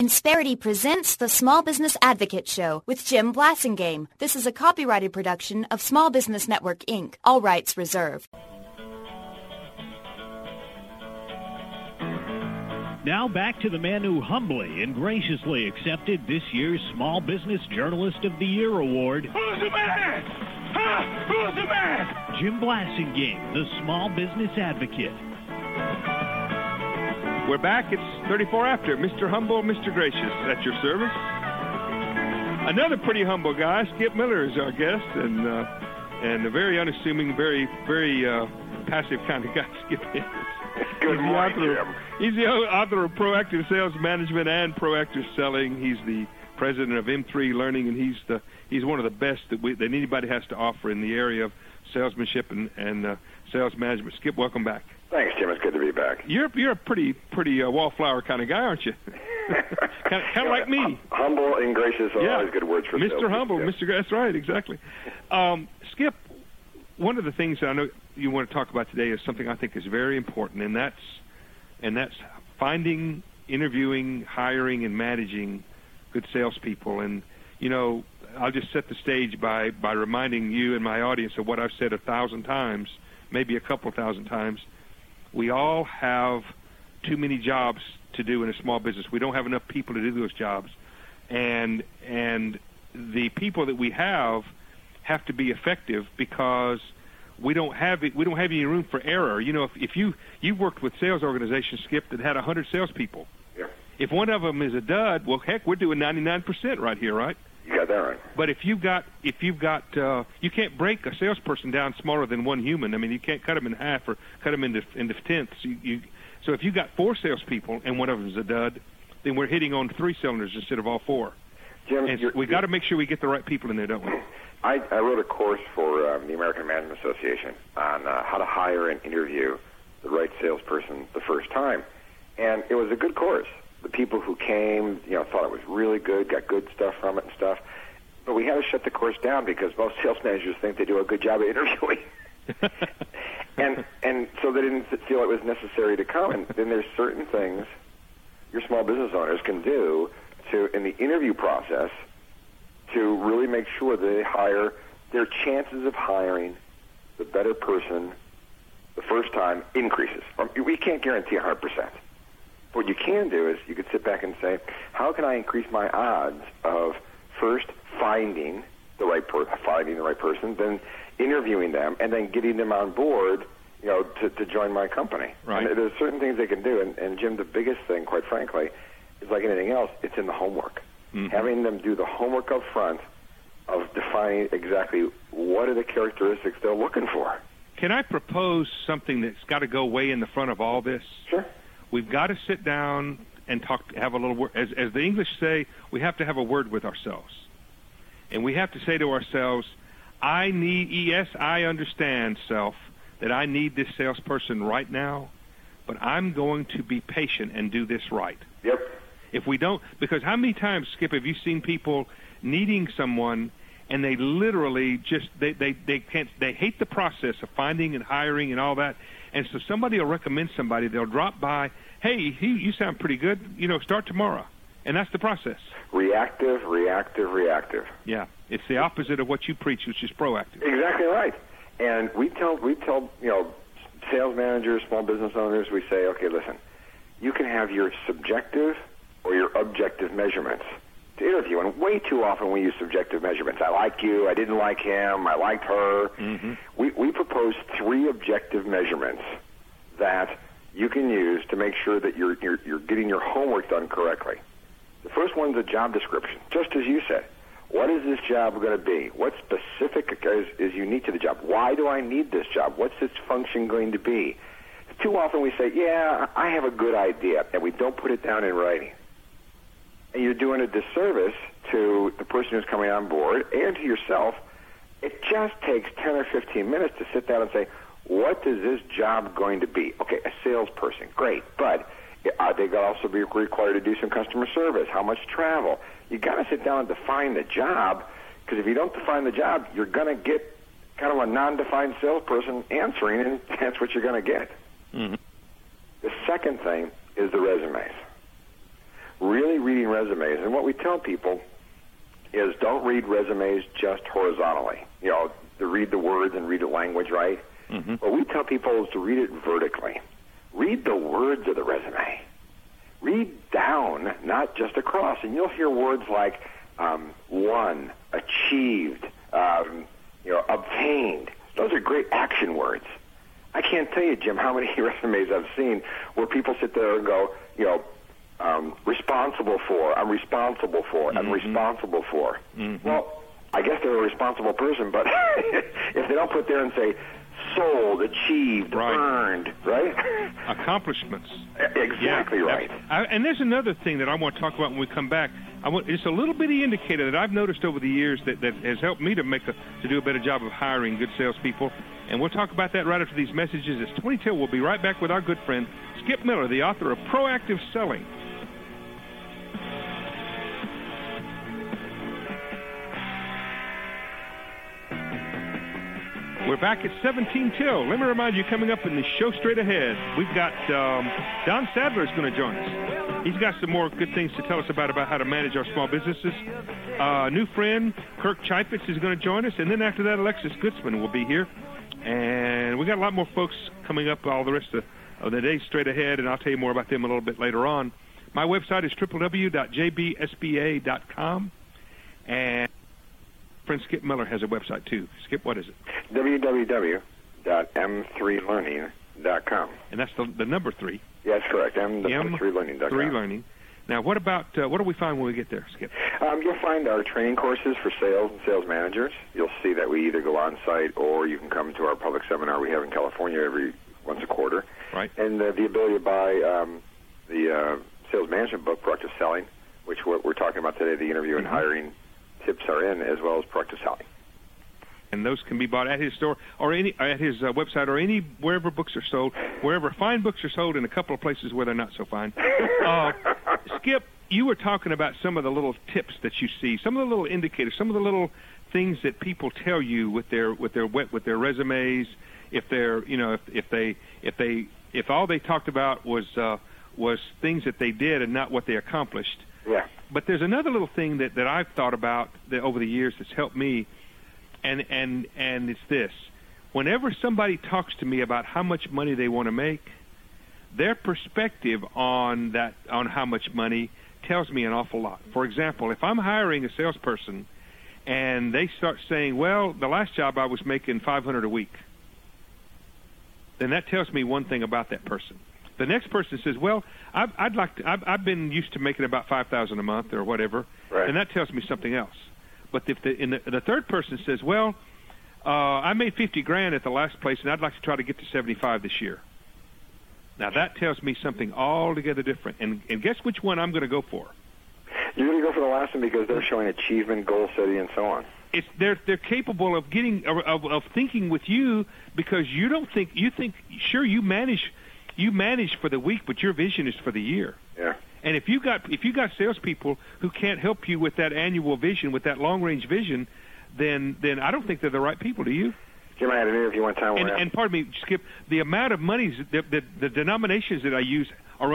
Insperity presents the Small Business Advocate Show with Jim Blasingame. This is a copyrighted production of Small Business Network, Inc. All rights reserved. Now back to the man who humbly and graciously accepted this year's Small Business Journalist of the Year award. Who's the man? Huh? Who's the man? Jim Blasingame, the Small Business Advocate. We're back. It's 34 after. Mr. Humble, Mr. Gracious, at your service. Another pretty humble guy, Skip Miller, is our guest, and a very unassuming, very passive kind of guy, Skip is. Good morning, Jim. He's the author of Proactive Sales Management and Proactive Selling. He's the president of M3 Learning, and he's one of the best that anybody has to offer in the area of salesmanship and sales management. Skip, welcome back. Thanks, Jim. It's good to be back. You're a pretty wallflower kind of guy, aren't you? kind of like me. Humble and gracious are always good words for Mr. Humble, yeah. Mr. That's right, exactly. Skip, one of the things I know you want to talk about today is something I think is very important, and that's finding, interviewing, hiring, and managing good salespeople. And I'll just set the stage by reminding you and my audience of what I've said 1,000 times, maybe a couple thousand times. We all have too many jobs to do in a small business. We don't have enough people to do those jobs, and the people that we have to be effective because we don't have any room for error. If you've worked with sales organizations, Skip, that had 100 salespeople. Yeah. If one of them is a dud, well, heck, we're doing 99% right here, right? You got that right. But if you've got, you can't break a salesperson down smaller than one human. I mean, you can't cut them in half or cut them into tenths. So if you've got 4 salespeople and one of them is a dud, then we're hitting on 3 cylinders instead of all 4. Jim, and we got to make sure we get the right people in there, don't we? I wrote a course for the American Management Association on how to hire and interview the right salesperson the first time, and it was a good course. The people who came, thought it was really good, got good stuff from it and stuff. But we had to shut the course down because most sales managers think they do a good job at interviewing. and so they didn't feel it was necessary to come. And then there's certain things your small business owners can do in the interview process to really make sure they hire, their chances of hiring the better person the first time increases. We can't guarantee 100%. What you can do is you could sit back and say, how can I increase my odds of first finding the right person, then interviewing them, and then getting them on board, to join my company. Right. And there's certain things they can do. And Jim, the biggest thing, quite frankly, is like anything else, it's in the homework. Mm-hmm. Having them do the homework up front of defining exactly what are the characteristics they're looking for. Can I propose something that's got to go way in the front of all this? Sure. We've got to sit down and talk, have a little word. As the English say, we have to have a word with ourselves. And we have to say to ourselves, I understand, self, that I need this salesperson right now, but I'm going to be patient and do this right. Yep. If we don't, because how many times, Skip, have you seen people needing someone and they literally just, they hate the process of finding and hiring and all that. And so somebody will recommend somebody. They'll drop by. Hey, you sound pretty good. Start tomorrow. And that's the process. Reactive. Yeah, it's the opposite of what you preach, which is proactive. Exactly right. And we tell sales managers, small business owners, we say, okay, listen, you can have your subjective or your objective measurements to interview. And way too often we use subjective measurements. I like you. I didn't like him. I liked her. Mm-hmm. We propose 3 objective measurements that you can use to make sure that you're getting your homework done correctly. The first one's a job description, just as you said. What is this job going to be? What specific is unique to the job? Why do I need this job? What's its function going to be? Too often we say, yeah, I have a good idea, and we don't put it down in writing. And you're doing a disservice to the person who's coming on board and to yourself. It just takes 10 or 15 minutes to sit down and say, what is this job going to be? Okay, a salesperson, great, but are they going to also be required to do some customer service? How much travel? You got to sit down and define the job, because if you don't define the job, you're going to get kind of a non-defined salesperson answering, and that's what you're going to get. Mm-hmm. The second thing is the resumes. really reading resumes. And what we tell people is don't read resumes just horizontally. To read the words and read the language, right? Mm-hmm. What we tell people is to read it vertically. Read the words of the resume. Read down, not just across. And you'll hear words like won, achieved, obtained. Those are great action words. I can't tell you, Jim, how many resumes I've seen where people sit there and go, responsible for, I'm responsible for, I'm responsible for. Mm-hmm. Well, I guess they're a responsible person, but if they don't put there and say sold, achieved, earned, right? Accomplishments. Exactly right. And there's another thing that I want to talk about when we come back. It's a little bitty indicator that I've noticed over the years that has helped me to do a better job of hiring good salespeople. And we'll talk about that right after these messages. It's 20 We'll be right back with our good friend, Skip Miller, the author of Proactive Selling. We're back at 17 till. Let me remind you, coming up in the show straight ahead, we've got Don Sadler is going to join us. He's got some more good things to tell us about how to manage our small businesses. New friend, Kirk Chaifetz, is going to join us. And then after that, Alexis Gutzman will be here. And we got a lot more folks coming up all the rest of the day straight ahead, and I'll tell you more about them a little bit later on. My website is www.jbsba.com. And friend Skip Miller has a website, too. Skip, what is it? www.m3learning.com. And that's the number 3. Yes, correct. M3learning.com. 3 Learning. Now, what do we find when we get there, Skip? You'll find our training courses for sales and sales managers. You'll see that we either go on site or you can come to our public seminar we have in California once a quarter. Right. And the ability to buy the sales management book, Proactive Selling, which we're talking about today, the interview and hiring tips are in, as well as Proactive Selling. And those can be bought at his store or at his website or wherever books are sold, wherever fine books are sold, and a couple of places where they're not so fine. Skip, you were talking about some of the little tips that you see, some of the little indicators, some of the little things that people tell you with their resumes. If they're if all they talked about was things that they did and not what they accomplished. Yeah. But there's another little thing that I've thought about over the years that's helped me. And it's this. Whenever somebody talks to me about how much money they want to make, their perspective on how much money tells me an awful lot. For example, if I'm hiring a salesperson and they start saying, well, the last job I was making $500 a week, then that tells me one thing about that person. The next person says, well, I've been used to making about $5,000 a month or whatever, right. And that tells me something else. But if the third person says, well, I made $50,000 at the last place, and I'd like to try to get to $75,000 this year. Now that tells me something altogether different. And guess which one I'm going to go for? You're going to go for the last one because they're showing achievement, goal setting, and so on. They're capable of of thinking with you because you think sure you manage for the week, but your vision is for the year. Yeah. And if you got salespeople who can't help you with that annual vision, with that long range vision, then I don't think they're the right people. Do you? Jim, I had an interview one time. And pardon me, Skip. The amount of monies, the denominations that I use are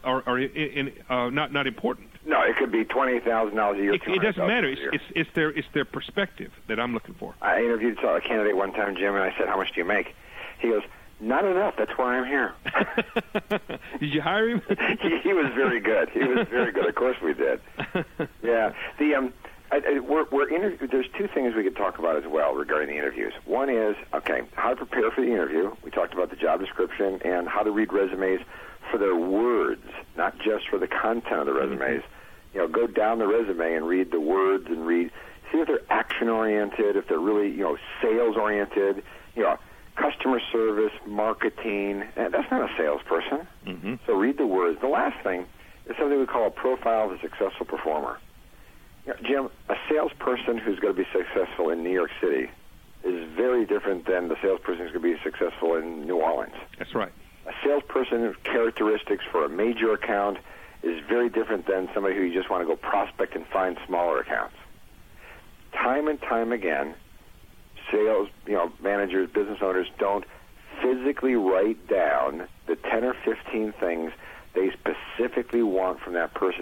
not important. No, it could be $20,000 a year. It doesn't matter. It's their perspective that I'm looking for. I interviewed a candidate one time, Jim, and I said, "How much do you make?" He goes, "Not enough. That's why I'm here." Did you hire him? He was very good. He was very good. Of course we did. Yeah. There's two things we could talk about as well regarding the interviews. One is, how to prepare for the interview. We talked about the job description and how to read resumes for their words, not just for the content of the resumes. Go down the resume and read the words and see if they're action-oriented, if they're really, sales-oriented, customer service, marketing. That's not a salesperson. Mm-hmm. So read the words. The last thing is something we call a profile of a successful performer. Jim, a salesperson who's going to be successful in New York City is very different than the salesperson who's going to be successful in New Orleans. That's right. A salesperson's characteristics for a major account is very different than somebody who you just want to go prospect and find smaller accounts. Time and time again, sales, managers, business owners don't physically write down the 10 or 15 things they specifically want from that person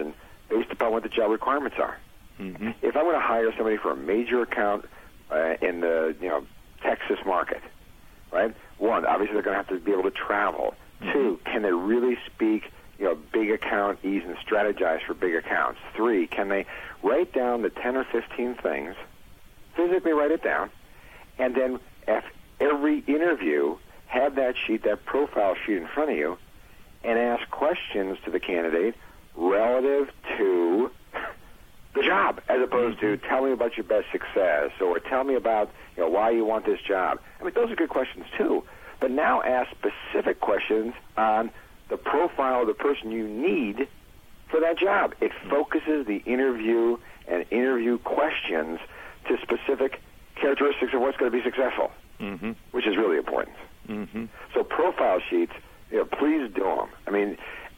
based upon what the job requirements are. Mm-hmm. If I want to hire somebody for a major account in the Texas market, right? One, obviously they're going to have to be able to travel. Mm-hmm. Two, can they really speak big account ease and strategize for big accounts? Three, can they write down the 10 or 15 things, physically write it down, and then at every interview have that sheet, that profile sheet in front of you, and ask questions to the candidate relative to the job, as opposed to tell me about your best success or tell me about why you want this job. I mean, those are good questions too. But now ask specific questions on the profile of the person you need for that job. It focuses the interview and interview questions to specific characteristics of what's going to be successful, mm-hmm. which is really important. Mm-hmm. So profile sheets, please do them. I mean,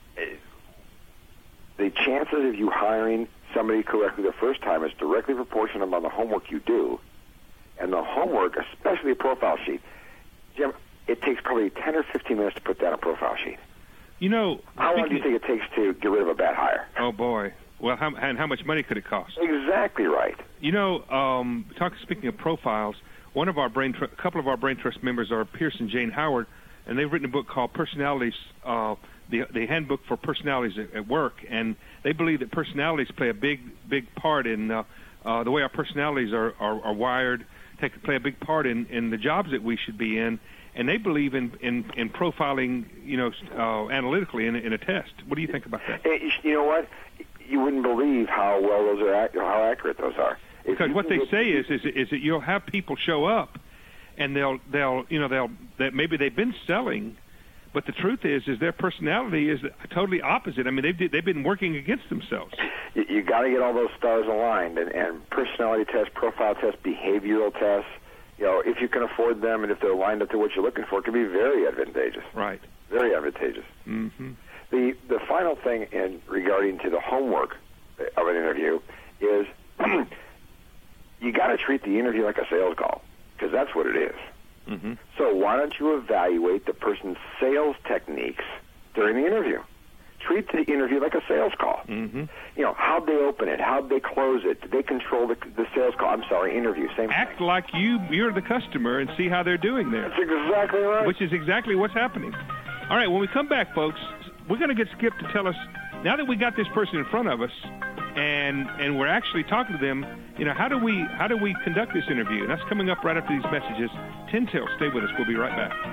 the chances of you hiring somebody correctly the first time is directly proportional about the homework you do. And the homework, especially a profile sheet, Jim, it takes probably 10 or 15 minutes to put down a profile sheet. How long do you think it takes to get rid of a bad hire? Oh, boy. Well, how much money could it cost? Exactly right. Speaking of profiles, a couple of our Brain Trust members are Pierce and Jane Howard, and they've written a book called Personalities, the Handbook for Personalities at Work, and they believe that personalities play a big part in the way our personalities are wired, play a big part in the jobs that we should be in. And they believe in profiling, analytically in a test. What do you think about that? You know what? You wouldn't believe how well those are, how accurate those are. Because what they say is that you'll have people show up, and they'll maybe they've been selling, but the truth is their personality is totally opposite. I mean, they've been working against themselves. You got to get all those stars aligned, and personality tests, profile tests, behavioral tests. If you can afford them and if they're lined up to what you're looking for, it can be very advantageous. Right. Very advantageous. Mm-hmm. The final thing regarding to the homework of an interview is you got to treat the interview like a sales call, because that's what it is. Mm-hmm. So why don't you evaluate the person's sales techniques during the interview? Treat the interview like a sales call. Mm-hmm. How'd they open it? How'd they close it? Did they control the sales call? Interview. Same Act thing. like you're the customer and see how they're doing there. That's exactly right. Which is exactly what's happening. All right, when we come back, folks, we're going to get Skip to tell us, now that we got this person in front of us and we're actually talking to them, how do we conduct this interview? And that's coming up right after these messages. Tin Tail, stay with us. We'll be right back.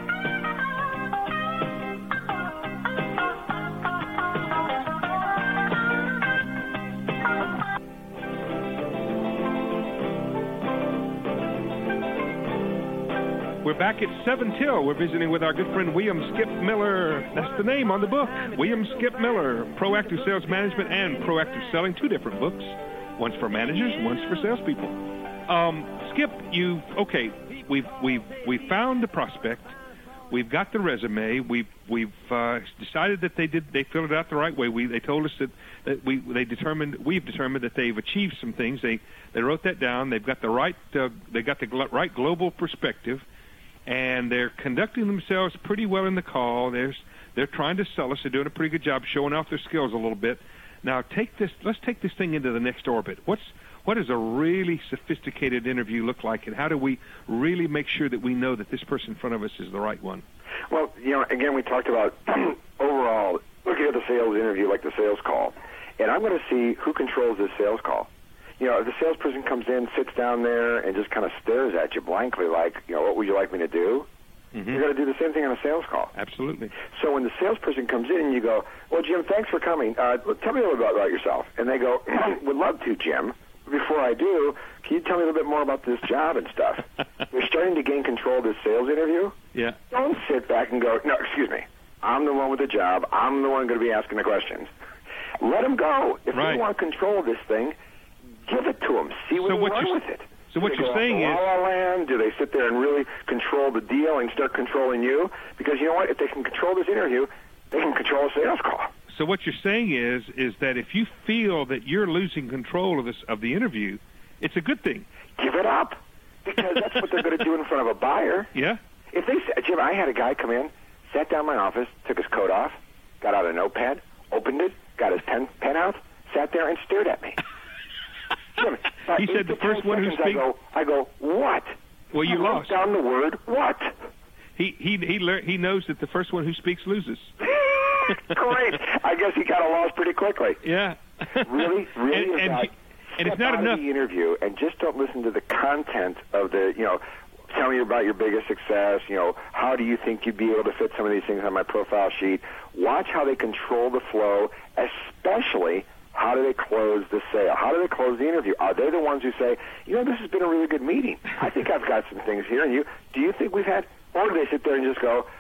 We're back at 7 Till. We're visiting with our good friend William Skip Miller. That's the name on the book. William Skip Miller, Proactive Sales Management and Proactive Selling, 2 different books. One's for managers, one's for salespeople. Skip, we've found the prospect. We've got the resume. We've decided that they filled it out the right way. They told us that we've determined that they've achieved some things. They wrote that down. They've got the right right global perspective. And they're conducting themselves pretty well in the call. They're trying to sell us. They're doing a pretty good job showing off their skills a little bit. Now, let's take this thing into the next orbit. What does a really sophisticated interview look like, and how do we really make sure that we know that this person in front of us is the right one? Well, again, we talked about overall looking at the sales interview like the sales call. And I'm going to see who controls this sales call. If the salesperson comes in, sits down there, and just kind of stares at you blankly like, what would you like me to do? Mm-hmm. You're going to do the same thing on a sales call. Absolutely. So when the salesperson comes in and you go, well, Jim, thanks for coming. Tell me a little bit about yourself. And they go, would love to, Jim. Before I do, can you tell me a little bit more about this job and stuff? You're starting to gain control of this sales interview. Yeah. Don't sit back and go, no, excuse me. I'm the one with the job. I'm the one going to be asking the questions. Let them go. If right. you want control of this thing, give it to them. See what they run with it. So what you're saying is, La La Land? Do they sit there and really control the deal and start controlling you? Because you know what? If they can control this interview, they can control a sales call. So what you're saying is that if you feel that you're losing control of the interview, it's a good thing. Give it up, because that's what they're going to do in front of a buyer. Yeah. If they, Jim, I had a guy come in, sat down in my office, took his coat off, got out a notepad, opened it, got his pen out, sat there and stared at me. Jim, he said the first one who speaks. I go, what? Well, you lost. Down the word, what? He knows that the first one who speaks loses. Great. I guess he kind of lost pretty quickly. Yeah. Really, and it's not enough. The interview and just don't listen to the content of the, tell me about your biggest success. How do you think you'd be able to fit some of these things on my profile sheet? Watch how they control the flow, especially how do they close the sale? How do they close the interview? Are they the ones who say, this has been a really good meeting. I think I've got some things here. And do you think we've had, or do they sit there and just go,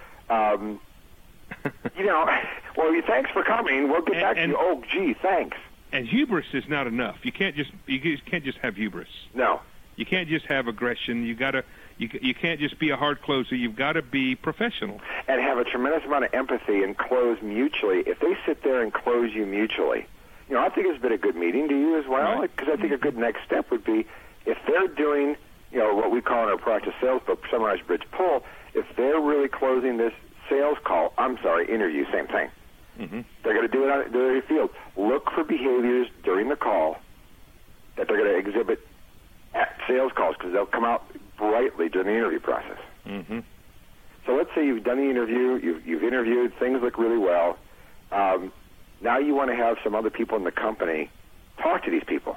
well, thanks for coming. We'll get back to you. Oh, gee, thanks. And hubris is not enough. You can't just have hubris. No. You can't just have aggression. You can't just be a hard closer. You've got to be professional and have a tremendous amount of empathy and close mutually. If they sit there and close you mutually, I think it's been a good meeting. Do you as well? Because I think a good next step would be if they're doing, what we call in our practice sales book, Summarize Bridge Pull. If they're really closing this interview, same thing. Mm-hmm. They're going to do it on the field. Look for behaviors during the call that they're going to exhibit at sales calls because they'll come out brightly during the interview process. Mm-hmm. So let's say you've done the interview, you've interviewed, things look really well. Now you want to have some other people in the company talk to these people.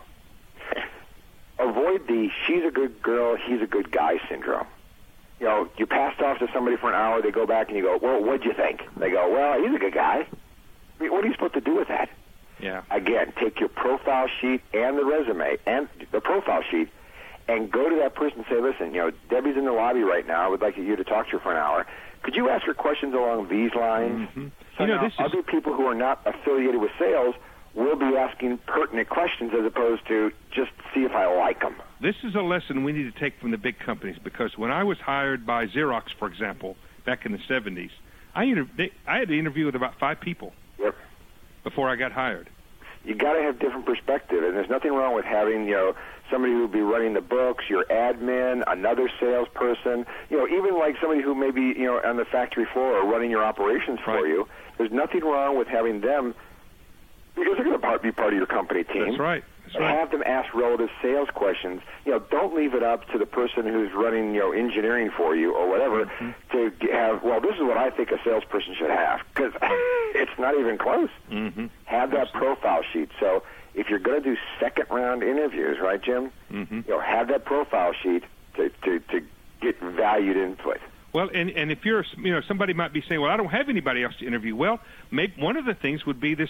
Avoid the she's a good girl, he's a good guy syndrome. You passed off to somebody for an hour, they go back and you go, well, what'd you think? They go, well, he's a good guy. I mean, what are you supposed to do with that? Yeah. Again, take your profile sheet and the resume and the profile sheet and go to that person and say, listen, Debbie's in the lobby right now. I would like you to talk to her for an hour. Could you ask her questions along these lines? Mm-hmm. So other people who are not affiliated with sales will be asking pertinent questions as opposed to just see if I like them. This is a lesson we need to take from the big companies because when I was hired by Xerox, for example, back in the 70s, I had to interview with about 5 people before I got hired. You got to have different perspective, and there's nothing wrong with having, somebody who will be running the books, your admin, another salesperson, even like somebody who may be, on the factory floor or running your operations for you. There's nothing wrong with having them because they're going to be part of your company team. That's right. Have them ask relative sales questions. Don't leave it up to the person who's running, engineering for you or whatever to have, this is what I think a salesperson should have because it's not even close. Mm-hmm. Have that profile sheet. So if you're going to do second-round interviews, right, Jim, have that profile sheet to get valued input. Well, and if you're, somebody might be saying, well, I don't have anybody else to interview. Well, maybe one of the things would be this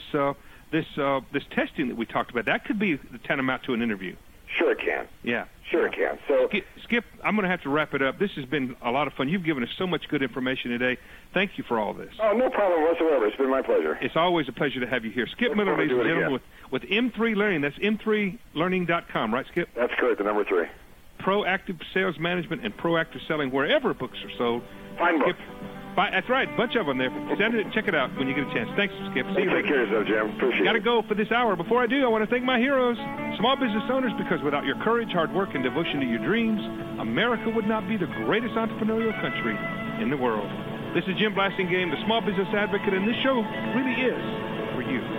testing that we talked about. That could be tantamount to an interview. Sure it can. Yeah. Sure it can. So, Skip, I'm going to have to wrap it up. This has been a lot of fun. You've given us so much good information today. Thank you for all this. Oh, no problem whatsoever. It's been my pleasure. It's always a pleasure to have you here. Skip Miller, ladies and gentlemen, with M3 Learning. That's m3learning.com, right, Skip? That's correct, the number 3. Proactive sales management and proactive selling wherever books are sold. Fine books. That's right, a bunch of them there. Check it out when you get a chance. Thanks, Skip. See you later. Take care of yourself, Jim. Appreciate it. Got to go for this hour. Before I do, I want to thank my heroes, small business owners, because without your courage, hard work, and devotion to your dreams, America would not be the greatest entrepreneurial country in the world. This is Jim Blasingame, the small business advocate, and this show really is for you.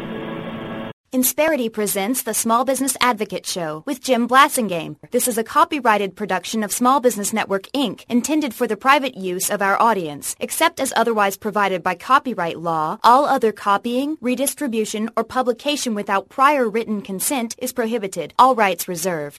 Insperity presents the Small Business Advocate Show with Jim Blasingame. This is a copyrighted production of Small Business Network, Inc., intended for the private use of our audience. Except as otherwise provided by copyright law, all other copying, redistribution, or publication without prior written consent is prohibited. All rights reserved.